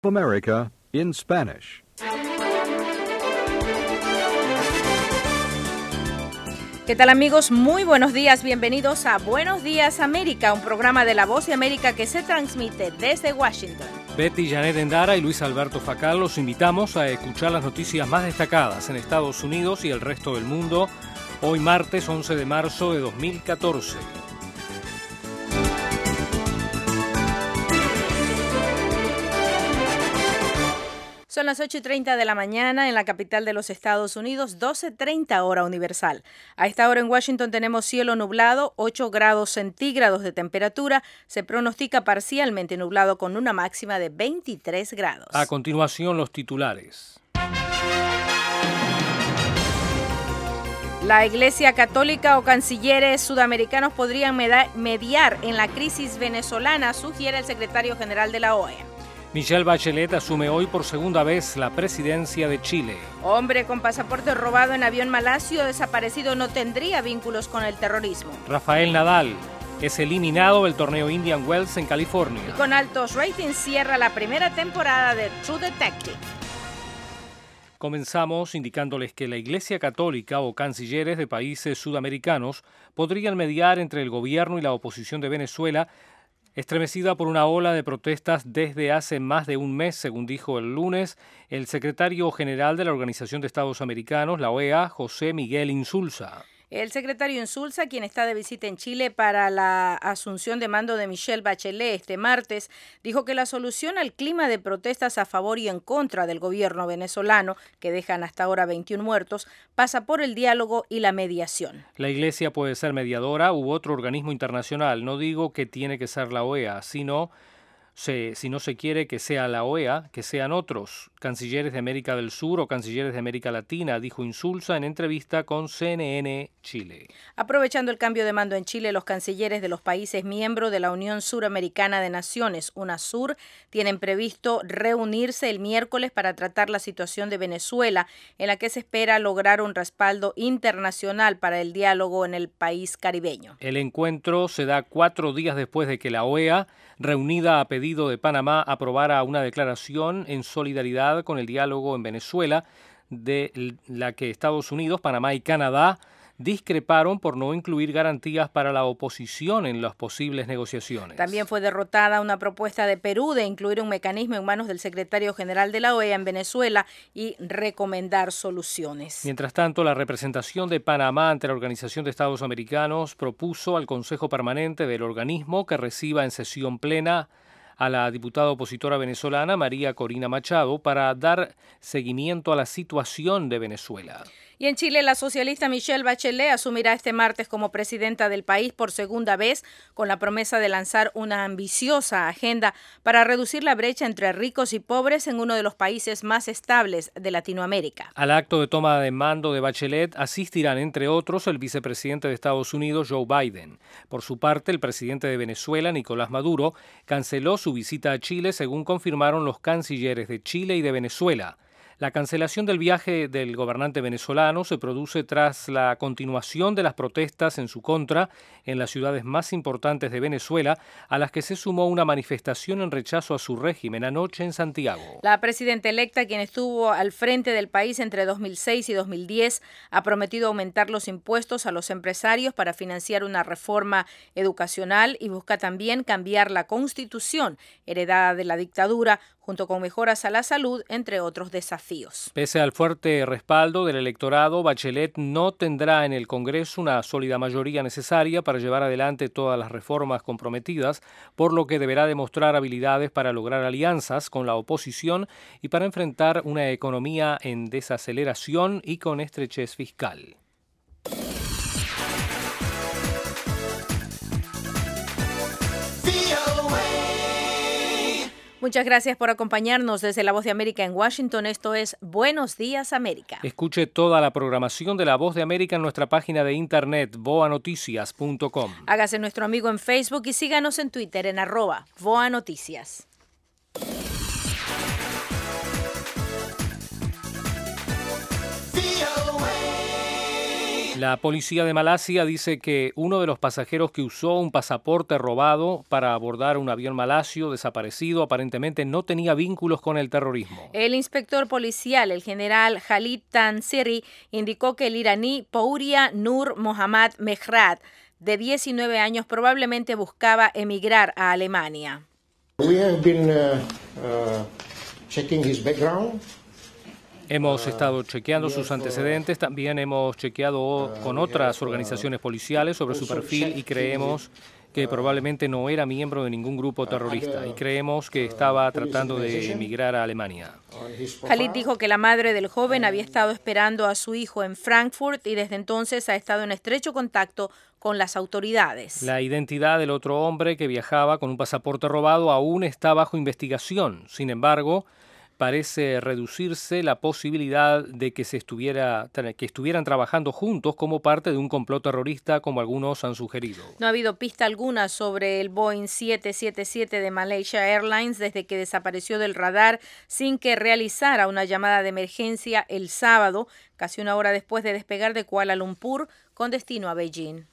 America in Spanish. ¿Qué tal, amigos? Muy buenos días, bienvenidos a Buenos Días América, un programa de La Voz de América que se transmite desde Washington. Betty Janet Endara y Luis Alberto Facal los invitamos a escuchar las noticias más destacadas en Estados Unidos y el resto del mundo, hoy martes 11 de marzo de 2014. Son las 8:30 de la mañana en la capital de los Estados Unidos, 12:30 hora universal. A esta hora en Washington tenemos cielo nublado, 8 grados centígrados de temperatura. Se pronostica parcialmente nublado con una máxima de 23 grados. A continuación, los titulares. La Iglesia Católica o cancilleres sudamericanos podrían mediar en la crisis venezolana, sugiere el secretario general de la OEA. Michelle Bachelet asume hoy por segunda vez la presidencia de Chile. Hombre con pasaporte robado en avión malasio desaparecido no tendría vínculos con el terrorismo. Rafael Nadal es eliminado del torneo Indian Wells en California. Y con altos ratings cierra la primera temporada de True Detective. Comenzamos indicándoles que la Iglesia Católica o cancilleres de países sudamericanos podrían mediar entre el gobierno y la oposición de Venezuela, estremecida por una ola de protestas desde hace más de un mes, según dijo el lunes el secretario general de la Organización de Estados Americanos, la OEA, José Miguel Insulza. El secretario Insulza, quien está de visita en Chile para la asunción de mando de Michelle Bachelet este martes, dijo que la solución al clima de protestas a favor y en contra del gobierno venezolano, que dejan hasta ahora 21 muertos, pasa por el diálogo y la mediación. La Iglesia puede ser mediadora u otro organismo internacional. No digo que tiene que ser la OEA, si no se quiere que sea la OEA, que sean otros cancilleres de América del Sur o cancilleres de América Latina, dijo Insulza en entrevista con CNN Chile. Aprovechando el cambio de mando en Chile, los cancilleres de los países miembros de la Unión Suramericana de Naciones, UNASUR, tienen previsto reunirse el miércoles para tratar la situación de Venezuela, en la que se espera lograr un respaldo internacional para el diálogo en el país caribeño. El encuentro se da 4 días después de que la OEA, reunida a pedido de Panamá, aprobara una declaración en solidaridad con el diálogo en Venezuela, de la que Estados Unidos, Panamá y Canadá discreparon por no incluir garantías para la oposición en las posibles negociaciones. También fue derrotada una propuesta de Perú de incluir un mecanismo en manos del secretario general de la OEA en Venezuela y recomendar soluciones. Mientras tanto, la representación de Panamá ante la Organización de Estados Americanos propuso al Consejo Permanente del organismo que reciba en sesión plena a la diputada opositora venezolana María Corina Machado para dar seguimiento a la situación de Venezuela. Y en Chile, la socialista Michelle Bachelet asumirá este martes como presidenta del país por segunda vez, con la promesa de lanzar una ambiciosa agenda para reducir la brecha entre ricos y pobres en uno de los países más estables de Latinoamérica. Al acto de toma de mando de Bachelet asistirán, entre otros, el vicepresidente de Estados Unidos, Joe Biden. Por su parte, el presidente de Venezuela, Nicolás Maduro, canceló su visita a Chile, según confirmaron los cancilleres de Chile y de Venezuela. La cancelación del viaje del gobernante venezolano se produce tras la continuación de las protestas en su contra en las ciudades más importantes de Venezuela, a las que se sumó una manifestación en rechazo a su régimen anoche en Santiago. La presidenta electa, quien estuvo al frente del país entre 2006 y 2010, ha prometido aumentar los impuestos a los empresarios para financiar una reforma educacional y busca también cambiar la Constitución heredada de la dictadura, junto con mejoras a la salud, entre otros desafíos. Pese al fuerte respaldo del electorado, Bachelet no tendrá en el Congreso una sólida mayoría necesaria para llevar adelante todas las reformas comprometidas, por lo que deberá demostrar habilidades para lograr alianzas con la oposición y para enfrentar una economía en desaceleración y con estrechez fiscal. Muchas gracias por acompañarnos desde La Voz de América en Washington. Esto es Buenos Días América. Escuche toda la programación de La Voz de América en nuestra página de internet voanoticias.com. Hágase nuestro amigo en Facebook y síganos en Twitter en @voanoticias. La policía de Malasia dice que uno de los pasajeros que usó un pasaporte robado para abordar un avión malasio desaparecido aparentemente no tenía vínculos con el terrorismo. El inspector policial, el general Khalid Tansiri, indicó que el iraní Pouria Nur Mohammad Mehrad, de 19 años, probablemente buscaba emigrar a Alemania. We have been checking his background. Hemos estado chequeando sus antecedentes, también hemos chequeado con otras organizaciones policiales sobre su perfil y creemos que probablemente no era miembro de ningún grupo terrorista y creemos que estaba tratando de emigrar a Alemania. Khalid dijo que la madre del joven había estado esperando a su hijo en Frankfurt y desde entonces ha estado en estrecho contacto con las autoridades. La identidad del otro hombre que viajaba con un pasaporte robado aún está bajo investigación. Sin embargo, parece reducirse la posibilidad de que estuvieran trabajando juntos como parte de un complot terrorista, como algunos han sugerido. No ha habido pista alguna sobre el Boeing 777 de Malaysia Airlines desde que desapareció del radar sin que realizara una llamada de emergencia el sábado, casi una hora después de despegar de Kuala Lumpur con destino a Beijing.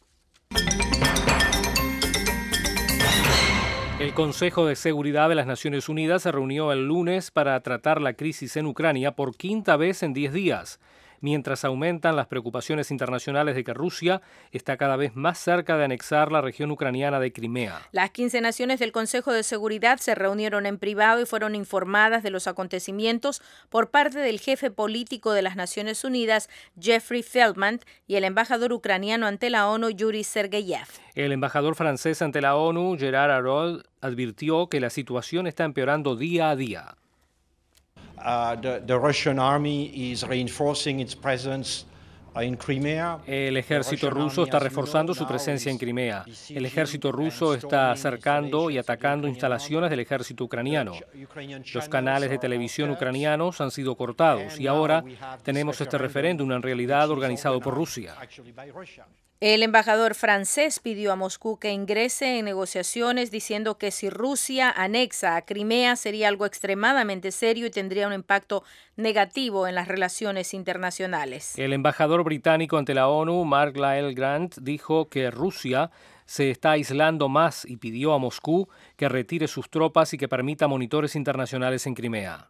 El Consejo de Seguridad de las Naciones Unidas se reunió el lunes para tratar la crisis en Ucrania por quinta vez en 10 días, mientras aumentan las preocupaciones internacionales de que Rusia está cada vez más cerca de anexar la región ucraniana de Crimea. Las 15 naciones del Consejo de Seguridad se reunieron en privado y fueron informadas de los acontecimientos por parte del jefe político de las Naciones Unidas, Jeffrey Feltman, y el embajador ucraniano ante la ONU, Yuri Sergeyev. El embajador francés ante la ONU, Gerard Araud, advirtió que la situación está empeorando día a día. The Russian army is reinforcing its presence in Crimea. El ejército ruso está reforzando su presencia en Crimea. El ejército ruso está acercando y atacando instalaciones del ejército ucraniano. Los canales de televisión ucranianos han sido cortados y ahora tenemos este referéndum en realidad organizado por Rusia. El embajador francés pidió a Moscú que ingrese en negociaciones diciendo que si Rusia anexa a Crimea sería algo extremadamente serio y tendría un impacto negativo en las relaciones internacionales. El embajador británico ante la ONU, Mark Lyle Grant, dijo que Rusia se está aislando más y pidió a Moscú que retire sus tropas y que permita monitores internacionales en Crimea.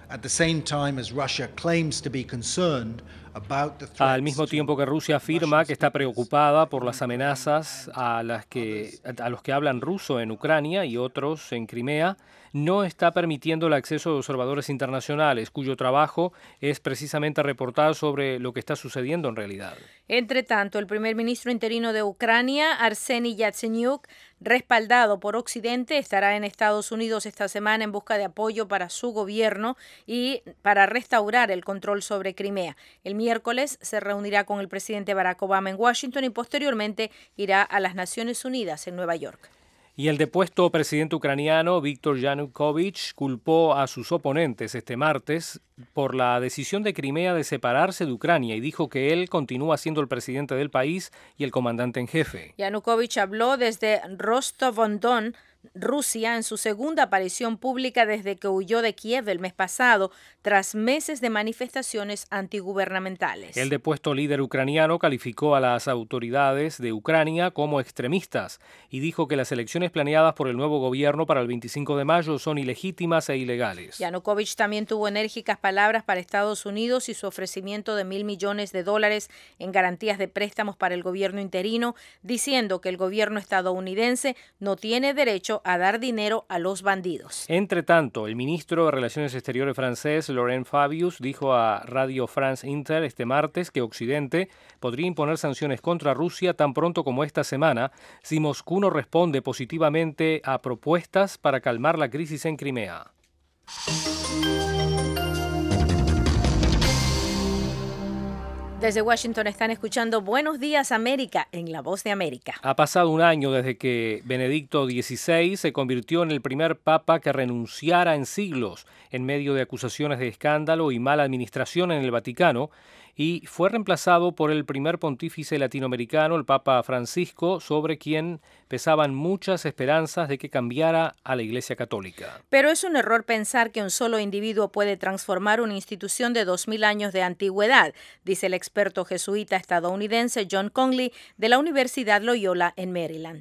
Al mismo tiempo que Rusia afirma que está preocupada por las amenazas a los que hablan ruso en Ucrania y otros en Crimea, no está permitiendo el acceso de observadores internacionales, cuyo trabajo es precisamente reportar sobre lo que está sucediendo en realidad. Entre tanto, el primer ministro interino de Ucrania, Arseniy Yatsenyuk, respaldado por Occidente, estará en Estados Unidos esta semana en busca de apoyo para su gobierno y para restaurar el control sobre Crimea. El miércoles se reunirá con el presidente Barack Obama en Washington y posteriormente irá a las Naciones Unidas en Nueva York. Y el depuesto presidente ucraniano, Viktor Yanukovych, culpó a sus oponentes este martes por la decisión de Crimea de separarse de Ucrania y dijo que él continúa siendo el presidente del país y el comandante en jefe. Yanukovych habló desde Rostov-on-Don, Rusia, en su segunda aparición pública desde que huyó de Kiev el mes pasado, tras meses de manifestaciones antigubernamentales. El depuesto líder ucraniano calificó a las autoridades de Ucrania como extremistas y dijo que las elecciones planeadas por el nuevo gobierno para el 25 de mayo son ilegítimas e ilegales. Yanukovych también tuvo enérgicas palabras para Estados Unidos y su ofrecimiento de $1.000 millones en garantías de préstamos para el gobierno interino, diciendo que el gobierno estadounidense no tiene derecho a dar dinero a los bandidos. Entre tanto, el ministro de Relaciones Exteriores francés, Laurent Fabius, dijo a Radio France Inter este martes que Occidente podría imponer sanciones contra Rusia tan pronto como esta semana si Moscú no responde positivamente a propuestas para calmar la crisis en Crimea. Desde Washington están escuchando Buenos Días América en La Voz de América. Ha pasado un año desde que Benedicto XVI se convirtió en el primer papa que renunciara en siglos. en medio de acusaciones de escándalo y mala administración en el Vaticano, y fue reemplazado por el primer pontífice latinoamericano, el Papa Francisco, sobre quien pesaban muchas esperanzas de que cambiara a la Iglesia Católica. Pero es un error pensar que un solo individuo puede transformar una institución de 2000 años de antigüedad, dice el experto jesuita estadounidense John Conley de la Universidad Loyola en Maryland.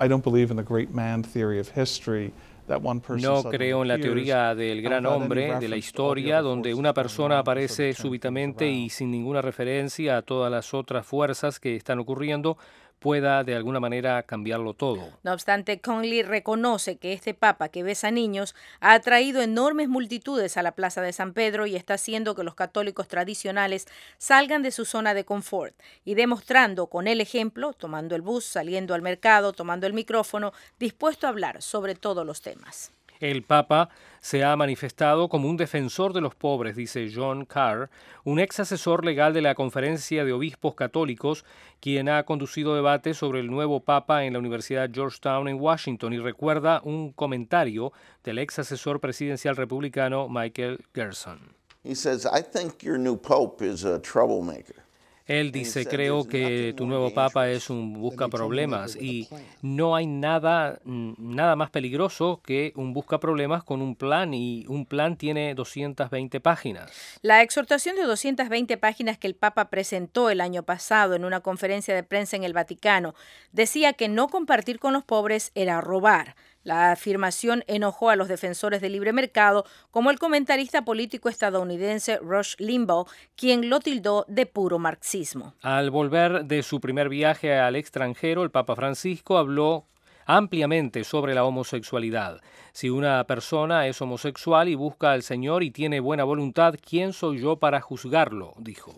No creo en la teoría del gran hombre de la historia, donde una persona aparece súbitamente y sin ninguna referencia a todas las otras fuerzas que están ocurriendo, pueda de alguna manera cambiarlo todo. No obstante, Conley reconoce que este Papa que besa niños ha atraído enormes multitudes a la Plaza de San Pedro y está haciendo que los católicos tradicionales salgan de su zona de confort y demostrando con el ejemplo, tomando el bus, saliendo al mercado, tomando el micrófono, dispuesto a hablar sobre todos los temas. El Papa se ha manifestado como un defensor de los pobres, dice John Carr, un ex asesor legal de la Conferencia de Obispos Católicos, quien ha conducido debates sobre el nuevo Papa en la Universidad Georgetown en Washington, y recuerda un comentario del ex asesor presidencial republicano Michael Gerson. He says, I think your new pope is a troublemaker. Él dice, creo que tu nuevo papa es un buscaproblemas y no hay nada más peligroso que un buscaproblemas con un plan, y un plan tiene 220 páginas. La exhortación de 220 páginas que el Papa presentó el año pasado en una conferencia de prensa en el Vaticano decía que no compartir con los pobres era robar. La afirmación enojó a los defensores del libre mercado, como el comentarista político estadounidense Rush Limbaugh, quien lo tildó de puro marxismo. Al volver de su primer viaje al extranjero, el Papa Francisco habló ampliamente sobre la homosexualidad. Si una persona es homosexual y busca al Señor y tiene buena voluntad, ¿quién soy yo para juzgarlo?, dijo.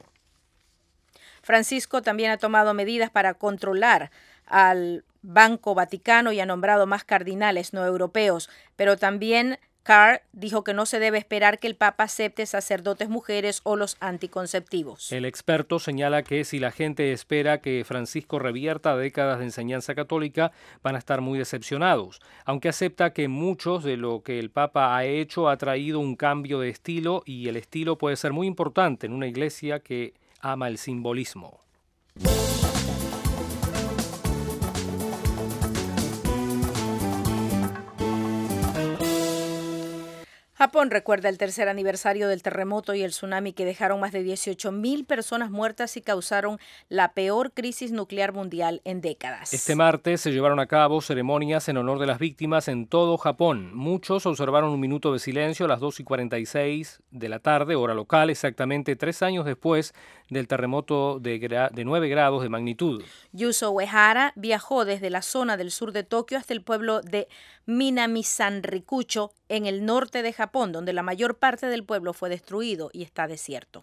Francisco también ha tomado medidas para controlar al Banco Vaticano y ha nombrado más cardinales no europeos, pero también Carr dijo que no se debe esperar que el Papa acepte sacerdotes mujeres o los anticonceptivos. El experto señala que si la gente espera que Francisco revierta décadas de enseñanza católica, van a estar muy decepcionados, aunque acepta que muchos de lo que el Papa ha hecho ha traído un cambio de estilo, y el estilo puede ser muy importante en una iglesia que ama el simbolismo. Japón recuerda el tercer aniversario del terremoto y el tsunami que dejaron más de 18.000 personas muertas y causaron la peor crisis nuclear mundial en décadas. Este martes se llevaron a cabo ceremonias en honor de las víctimas en todo Japón. Muchos observaron un minuto de silencio a las 2:46 de la tarde, hora local, exactamente 3 años después del terremoto de 9 grados de magnitud. Yuzo Uehara viajó desde la zona del sur de Tokio hasta el pueblo de Minamisanrikucho, en el norte de Japón, donde la mayor parte del pueblo fue destruido y está desierto.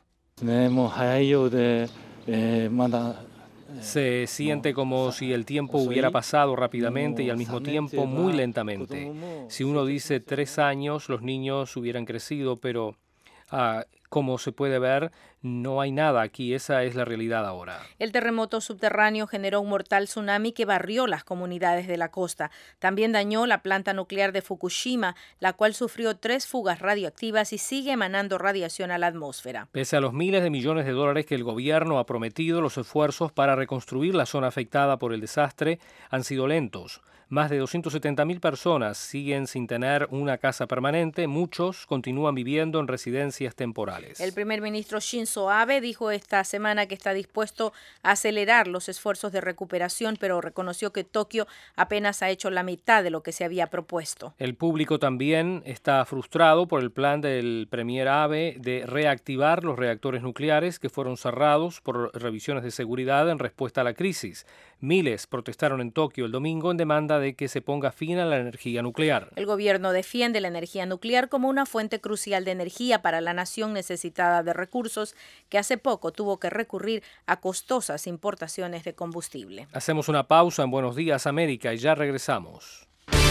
Se siente como si el tiempo hubiera pasado rápidamente y al mismo tiempo muy lentamente. Si uno dice 3 años, los niños hubieran crecido, pero como se puede ver, no hay nada aquí. Esa es la realidad ahora. El terremoto subterráneo generó un mortal tsunami que barrió las comunidades de la costa. También dañó la planta nuclear de Fukushima, la cual sufrió 3 fugas radioactivas y sigue emanando radiación a la atmósfera. Pese a los miles de millones de dólares que el gobierno ha prometido, los esfuerzos para reconstruir la zona afectada por el desastre han sido lentos. Más de 270.000 personas siguen sin tener una casa permanente. Muchos continúan viviendo en residencias temporales. El primer ministro Shinzo Abe dijo esta semana que está dispuesto a acelerar los esfuerzos de recuperación, pero reconoció que Tokio apenas ha hecho la mitad de lo que se había propuesto. El público también está frustrado por el plan del premier Abe de reactivar los reactores nucleares que fueron cerrados por revisiones de seguridad en respuesta a la crisis. Miles protestaron en Tokio el domingo en demanda de que se ponga fin a la energía nuclear. El gobierno defiende la energía nuclear como una fuente crucial de energía para la nación necesitada de recursos, que hace poco tuvo que recurrir a costosas importaciones de combustible. Hacemos una pausa en Buenos Días América y ya regresamos.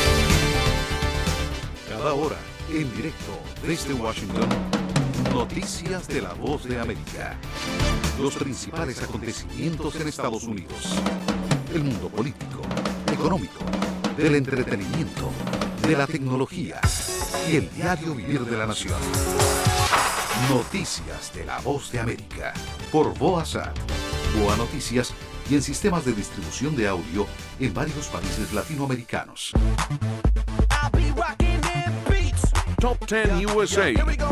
Cada hora, en directo desde Washington, noticias de La Voz de América. Los principales acontecimientos en Estados Unidos. El mundo político, económico, del entretenimiento, de la tecnología y el diario vivir de la nación. Noticias de la Voz de América por Boasat, Boa Noticias y en sistemas de distribución de audio en varios países latinoamericanos. Top 10 USA.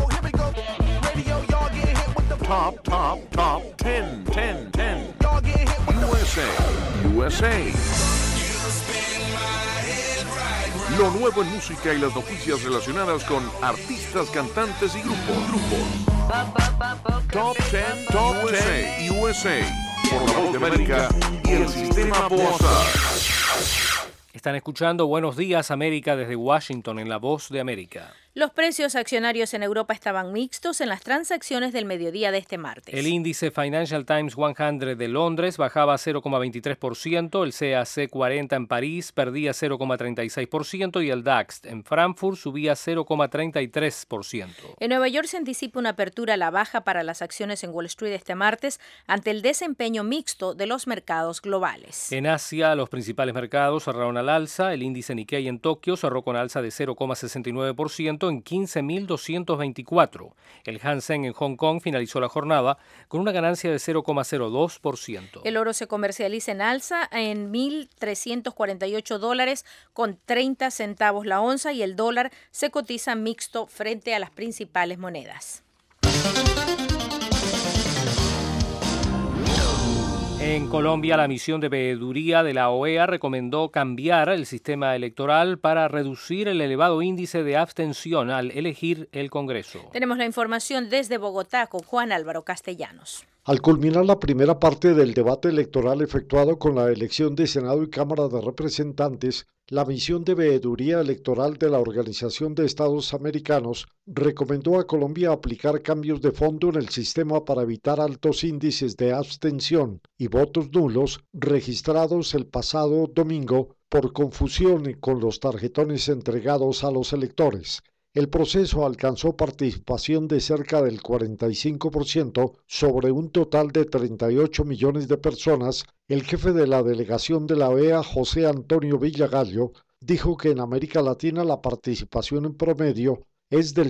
Top 10. USA. Lo nuevo en música y las noticias relacionadas con artistas, cantantes y grupos. Top 10 USA. Por la Voz de América y el sistema Boasat. Están escuchando Buenos Días América desde Washington en La Voz de América. Los precios accionarios en Europa estaban mixtos en las transacciones del mediodía de este martes. El índice Financial Times 100 de Londres bajaba 0,23%, el CAC 40 en París perdía 0,36% y el DAX en Frankfurt subía 0,33%. En Nueva York se anticipa una apertura a la baja para las acciones en Wall Street este martes ante el desempeño mixto de los mercados globales. En Asia, los principales mercados cerraron al alza. El índice Nikkei en Tokio cerró con alza de 0,69%. En 15.224. El Hang Seng en Hong Kong finalizó la jornada con una ganancia de 0,02%. El oro se comercializa en alza en $1,348 con 30 centavos la onza y el dólar se cotiza mixto frente a las principales monedas. En Colombia, la misión de veeduría de la OEA recomendó cambiar el sistema electoral para reducir el elevado índice de abstención al elegir el Congreso. Tenemos la información desde Bogotá con Juan Álvaro Castellanos. Al culminar la primera parte del debate electoral efectuado con la elección de Senado y Cámara de Representantes, la misión de veeduría electoral de la Organización de Estados Americanos recomendó a Colombia aplicar cambios de fondo en el sistema para evitar altos índices de abstención y votos nulos registrados el pasado domingo por confusión con los tarjetones entregados a los electores. El proceso alcanzó participación de cerca del 45% sobre un total de 38 millones de personas. El jefe de la delegación de la OEA, José Antonio Villagallo, dijo que en América Latina la participación en promedio es del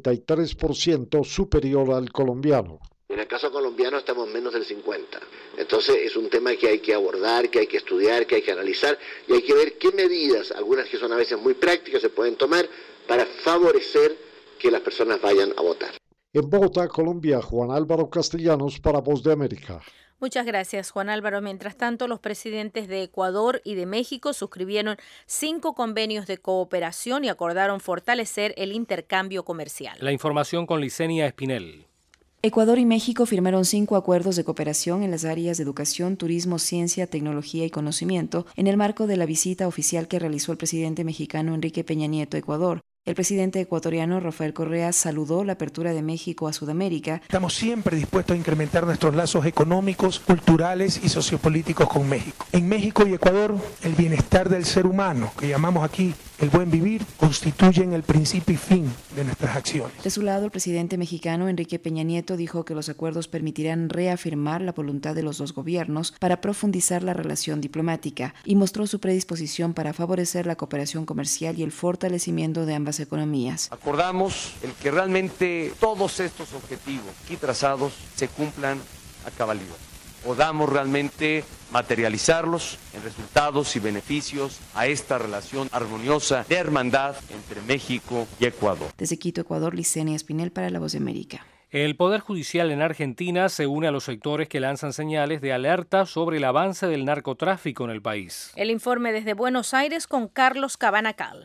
73% superior al colombiano. En el caso colombiano estamos menos del 50%. Entonces es un tema que hay que abordar, que hay que estudiar, que hay que analizar y hay que ver qué medidas, algunas que son a veces muy prácticas, se pueden tomar para favorecer que las personas vayan a votar. En Bogotá, Colombia, Juan Álvaro Castellanos para Voz de América. Muchas gracias, Juan Álvaro. Mientras tanto, los presidentes de Ecuador y de México suscribieron 5 convenios de cooperación y acordaron fortalecer el intercambio comercial. La información con Licenia Espinel. Ecuador y México firmaron 5 acuerdos de cooperación en las áreas de educación, turismo, ciencia, tecnología y conocimiento en el marco de la visita oficial que realizó el presidente mexicano Enrique Peña Nieto a Ecuador. El presidente ecuatoriano Rafael Correa saludó la apertura de México a Sudamérica. Estamos siempre dispuestos a incrementar nuestros lazos económicos, culturales y sociopolíticos con México. En México y Ecuador, el bienestar del ser humano, que llamamos aquí el buen vivir, constituyen el principio y fin de nuestras acciones. De su lado, el presidente mexicano Enrique Peña Nieto dijo que los acuerdos permitirán reafirmar la voluntad de los dos gobiernos para profundizar la relación diplomática y mostró su predisposición para favorecer la cooperación comercial y el fortalecimiento de ambas economías. Acordamos el que realmente todos estos objetivos aquí trazados se cumplan a cabalidad. Podamos realmente materializarlos en resultados y beneficios a esta relación armoniosa de hermandad entre México y Ecuador. Desde Quito, Ecuador, Licenia Espinel para La Voz de América. El Poder Judicial en Argentina se une a los sectores que lanzan señales de alerta sobre el avance del narcotráfico en el país. El informe desde Buenos Aires con Carlos Cabanacal.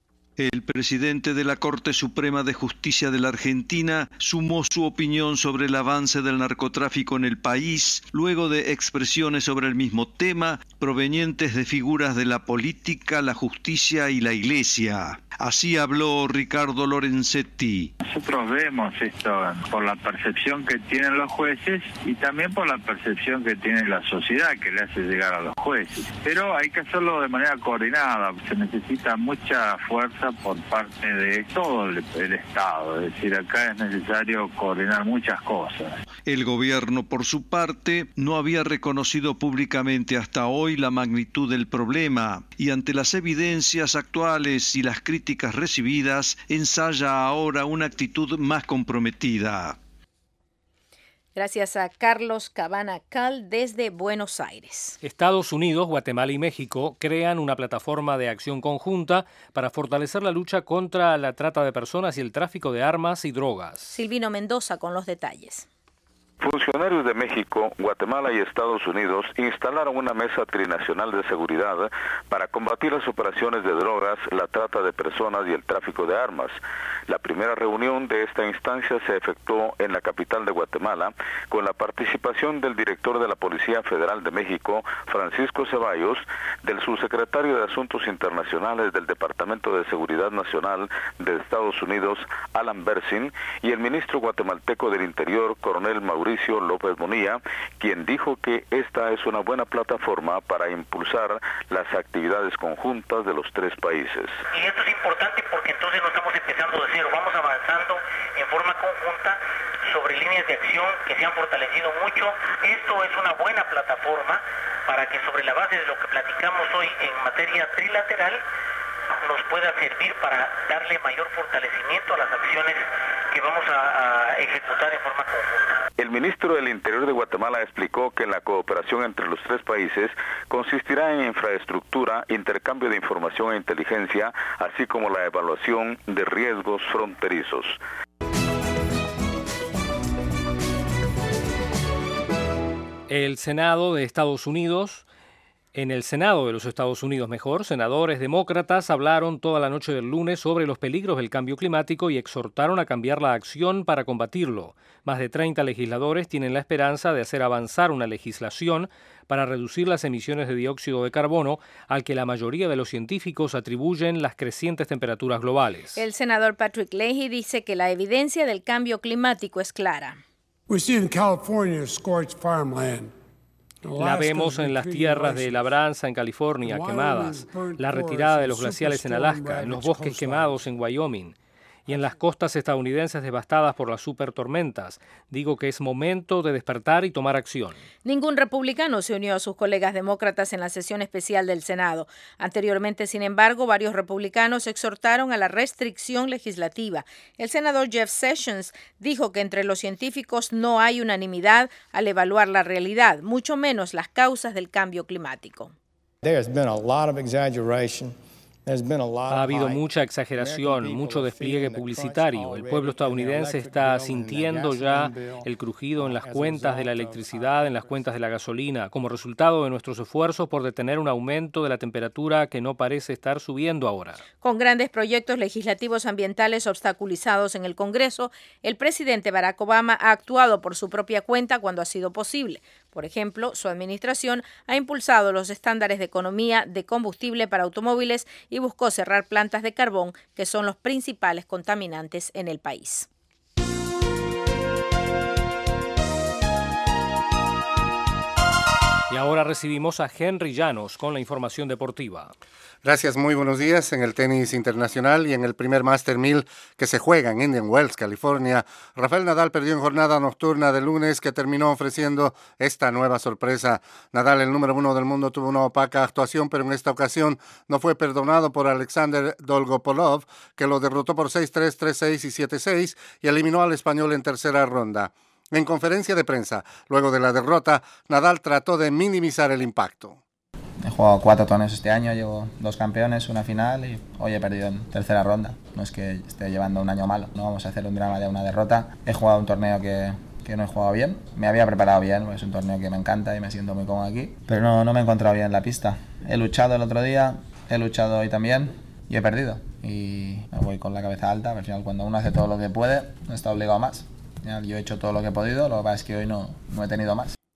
El presidente de la Corte Suprema de Justicia de la Argentina sumó su opinión sobre el avance del narcotráfico en el país, luego de expresiones sobre el mismo tema provenientes de figuras de la política, la justicia y la Iglesia. Así habló Ricardo Lorenzetti. Nosotros vemos esto por la percepción que tienen los jueces y también por la percepción que tiene la sociedad que le hace llegar a los jueces. Pero hay que hacerlo de manera coordinada, se necesita mucha fuerza por parte de todo el Estado, es decir, acá es necesario coordinar muchas cosas. El gobierno, por su parte, no había reconocido públicamente hasta hoy la magnitud del problema y ante las evidencias actuales y las críticas recibidas, ensaya ahora una actitud más comprometida. Gracias a Carlos Cabana Cal desde Buenos Aires. Estados Unidos, Guatemala y México crean una plataforma de acción conjunta para fortalecer la lucha contra la trata de personas y el tráfico de armas y drogas. Silvino Mendoza con los detalles. Funcionarios de México, Guatemala y Estados Unidos instalaron una mesa trinacional de seguridad para combatir las operaciones de drogas, la trata de personas y el tráfico de armas. La primera reunión de esta instancia se efectuó en la capital de Guatemala con la participación del director de la Policía Federal de México, Francisco Ceballos, del subsecretario de Asuntos Internacionales del Departamento de Seguridad Nacional de Estados Unidos, Alan Bersin, y el ministro guatemalteco del Interior, coronel Mauricio López Bonilla, quien dijo que esta es una buena plataforma para impulsar las actividades conjuntas de los tres países. Y esto es importante porque entonces no estamos empezando de cero, vamos avanzando en forma conjunta sobre líneas de acción que se han fortalecido mucho. Esto es una buena plataforma para que sobre la base de lo que platicamos hoy en materia trilateral nos pueda servir para darle mayor fortalecimiento a las acciones que vamos a ejecutar en forma conjunta. El ministro del Interior de Guatemala explicó que la cooperación entre los tres países consistirá en infraestructura, intercambio de información e inteligencia, así como la evaluación de riesgos fronterizos. El Senado de Estados Unidos... En el Senado de los Estados Unidos, senadores demócratas hablaron toda la noche del lunes sobre los peligros del cambio climático y exhortaron a cambiar la acción para combatirlo. Más de 30 legisladores tienen la esperanza de hacer avanzar una legislación para reducir las emisiones de dióxido de carbono, al que la mayoría de los científicos atribuyen las crecientes temperaturas globales. El senador Patrick Leahy dice que la evidencia del cambio climático es clara. We see in California scorched farmland. La vemos en las tierras de labranza en California quemadas, la retirada de los glaciales en Alaska, en los bosques quemados en Wyoming y en las costas estadounidenses devastadas por las supertormentas. Digo que es momento de despertar y tomar acción. Ningún republicano se unió a sus colegas demócratas en la sesión especial del Senado. Anteriormente, sin embargo, varios republicanos exhortaron a la restricción legislativa. El senador Jeff Sessions dijo que entre los científicos no hay unanimidad al evaluar la realidad, mucho menos las causas del cambio climático. Ha habido mucha exageración, mucho despliegue publicitario. El pueblo estadounidense está sintiendo ya el crujido en las cuentas de la electricidad, en las cuentas de la gasolina, como resultado de nuestros esfuerzos por detener un aumento de la temperatura que no parece estar subiendo ahora. Con grandes proyectos legislativos ambientales obstaculizados en el Congreso, el presidente Barack Obama ha actuado por su propia cuenta cuando ha sido posible. Por ejemplo, su administración ha impulsado los estándares de economía de combustible para automóviles y buscó cerrar plantas de carbón, que son los principales contaminantes en el país. Y ahora recibimos a Henry Llanos con la información deportiva. Gracias, muy buenos días. En el tenis internacional y en el primer Master 1000 que se juega en Indian Wells, California, Rafael Nadal perdió en jornada nocturna del lunes, que terminó ofreciendo esta nueva sorpresa. Nadal, el número 1 del mundo, tuvo una opaca actuación, pero en esta ocasión no fue perdonado por Alexander Dolgopolov, que lo derrotó por 6-3, 3-6 y 7-6 y eliminó al español en tercera ronda. En conferencia de prensa, luego de la derrota, Nadal trató de minimizar el impacto. He jugado 4 torneos este año, llevo 2 campeones, una final y hoy he perdido en tercera ronda. No es que esté llevando un año malo, no vamos a hacer un drama de una derrota. He jugado un torneo que no he jugado bien, me había preparado bien, es un torneo que me encanta y me siento muy cómodo aquí, pero no me he encontrado bien en la pista. He luchado el otro día, he luchado hoy también y he perdido. Y me voy con la cabeza alta, al final cuando uno hace todo lo que puede, no está obligado a más. Yo he hecho todo lo que he podido, lo que pasa es que hoy no he tenido más.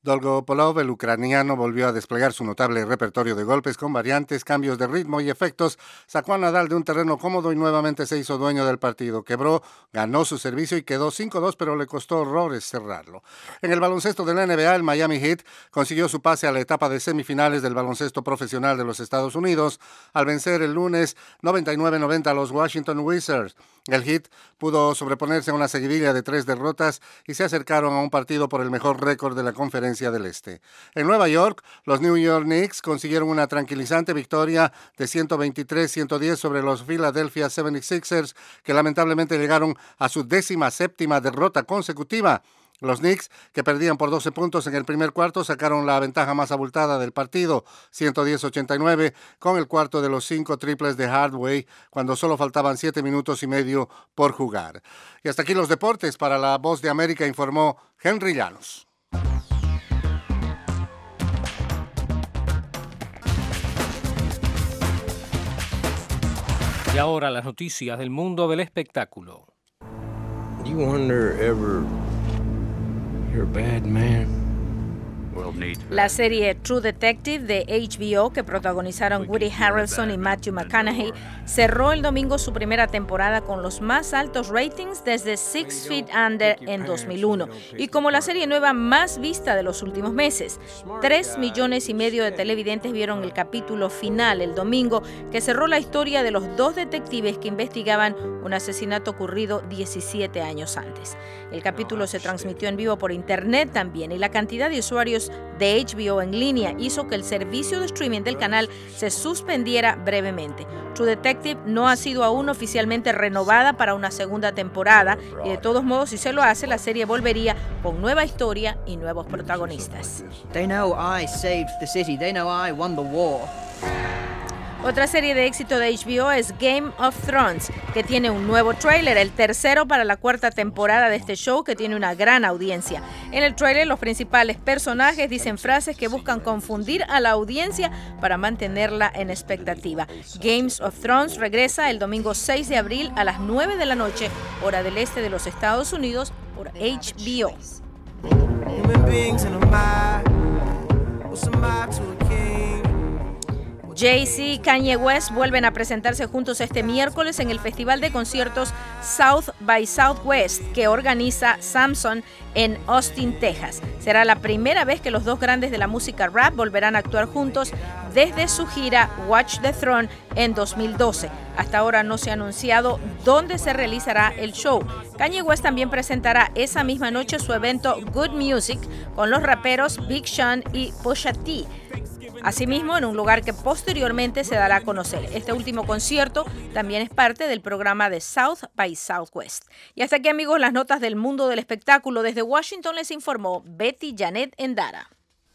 Dolgopolov, el ucraniano, volvió a desplegar su notable repertorio de golpes con variantes, cambios de ritmo y efectos. Sacó a Nadal de un terreno cómodo y nuevamente se hizo dueño del partido. Quebró, ganó su servicio y quedó 5-2, pero le costó horrores cerrarlo. En el baloncesto de la NBA, el Miami Heat consiguió su pase a la etapa de semifinales del baloncesto profesional de los Estados Unidos al vencer el lunes 99-90 a los Washington Wizards. El Heat pudo sobreponerse a una seguidilla de 3 derrotas y se acercaron a un partido por el mejor récord de la Conferencia del Este. En Nueva York, los New York Knicks consiguieron una tranquilizante victoria de 123-110 sobre los Philadelphia 76ers, que lamentablemente llegaron a su 17ª derrota consecutiva. Los Knicks, que perdían por 12 puntos en el primer cuarto, sacaron la ventaja más abultada del partido, 110-89, con el cuarto de los 5 triples de Hardaway, cuando solo faltaban 7 minutos y medio por jugar. Y hasta aquí los deportes. Para La Voz de América informó Henry Llanos. Y ahora las noticias del mundo del espectáculo. You wonder ever you're a bad man? La serie True Detective de HBO, que protagonizaron Woody Harrelson y Matthew McConaughey, cerró el domingo su primera temporada con los más altos ratings desde Six Feet Under en 2001 y como la serie nueva más vista de los últimos meses. 3,5 millones de televidentes vieron el capítulo final el domingo, que cerró la historia de los 2 detectives que investigaban un asesinato ocurrido 17 años antes. El capítulo se transmitió en vivo por internet también, y la cantidad de usuarios de HBO en línea hizo que el servicio de streaming del canal se suspendiera brevemente. True Detective no ha sido aún oficialmente renovada para una segunda temporada, y de todos modos, si se lo hace, la serie volvería con nueva historia y nuevos protagonistas. They know I saved the city. They know I won the war. Otra serie de éxito de HBO es Game of Thrones, que tiene un nuevo tráiler, el tercero para la 4ª temporada de este show, que tiene una gran audiencia. En el tráiler, los principales personajes dicen frases que buscan confundir a la audiencia para mantenerla en expectativa. Game of Thrones regresa el domingo 6 de abril a las 9 de la noche, hora del este de los Estados Unidos, por HBO. Jay-Z y Kanye West vuelven a presentarse juntos este miércoles en el festival de conciertos South by Southwest que organiza Samson en Austin, Texas. Será la primera vez que los dos grandes de la música rap volverán a actuar juntos desde su gira Watch the Throne en 2012. Hasta ahora no se ha anunciado dónde se realizará el show. Kanye West también presentará esa misma noche su evento Good Music con los raperos Big Sean y Pusha T. Asimismo, en un lugar que posteriormente se dará a conocer. Este último concierto también es parte del programa de South by Southwest. Y hasta aquí, amigos, las notas del mundo del espectáculo. Desde Washington les informó Betty Janet Endara.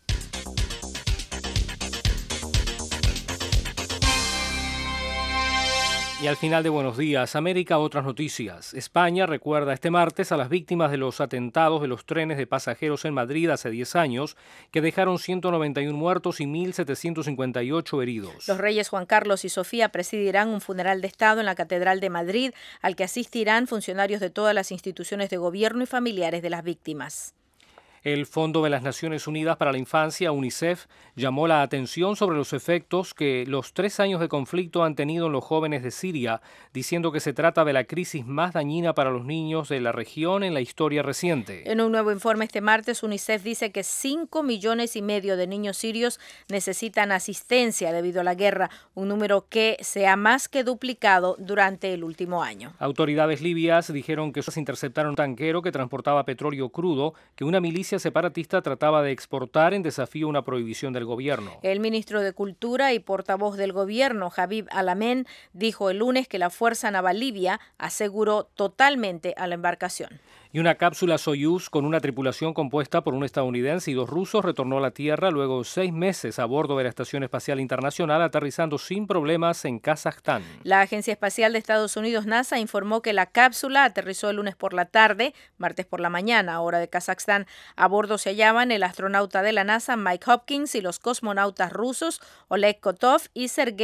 Y al final de Buenos Días, América, otras noticias. España recuerda este martes a las víctimas de los atentados de los trenes de pasajeros en Madrid hace 10 años, que dejaron 191 muertos y 1.758 heridos. Los reyes Juan Carlos y Sofía presidirán un funeral de Estado en la Catedral de Madrid, al que asistirán funcionarios de todas las instituciones de gobierno y familiares de las víctimas. El Fondo de las Naciones Unidas para la Infancia, UNICEF, llamó la atención sobre los efectos que los 3 años de conflicto han tenido en los jóvenes de Siria, diciendo que se trata de la crisis más dañina para los niños de la región en la historia reciente. En un nuevo informe este martes, UNICEF dice que 5,5 millones de niños sirios necesitan asistencia debido a la guerra, un número que se ha más que duplicado durante el último año. Autoridades libias dijeron que interceptaron un tanquero que transportaba petróleo crudo que una milicia separatista trataba de exportar en desafío a una prohibición del gobierno. El ministro de Cultura y portavoz del gobierno, Habib Al-Amen, dijo el lunes que la Fuerza Naval Libia aseguró totalmente a la embarcación. Y una cápsula Soyuz con una tripulación compuesta por un estadounidense y 2 rusos retornó a la Tierra luego de 6 meses a bordo de la Estación Espacial Internacional, aterrizando sin problemas en Kazajstán. La Agencia Espacial de Estados Unidos, NASA, informó que la cápsula aterrizó el lunes por la tarde, martes por la mañana, hora de Kazajstán. A bordo se hallaban el astronauta de la NASA, Mike Hopkins, y los cosmonautas rusos, Oleg Kotov y Sergei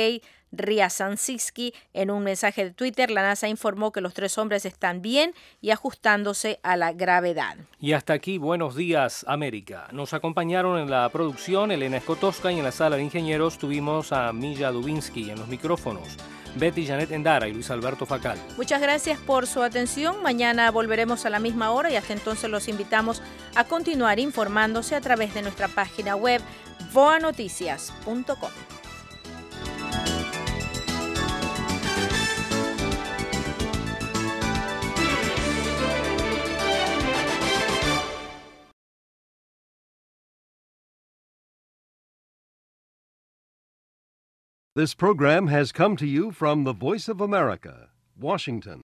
Riazanszky. En un mensaje de Twitter, la NASA informó que los 3 hombres están bien y ajustándose a la gravedad. Y hasta aquí, Buenos Días, América. Nos acompañaron en la producción Elena Skotowska y en la sala de ingenieros tuvimos a Milla Dubinsky en los micrófonos, Betty Janet Endara y Luis Alberto Facal. Muchas gracias por su atención. Mañana volveremos a la misma hora y hasta entonces los invitamos a continuar informándose a través de nuestra página web voanoticias.com. This program has come to you from the Voice of America, Washington.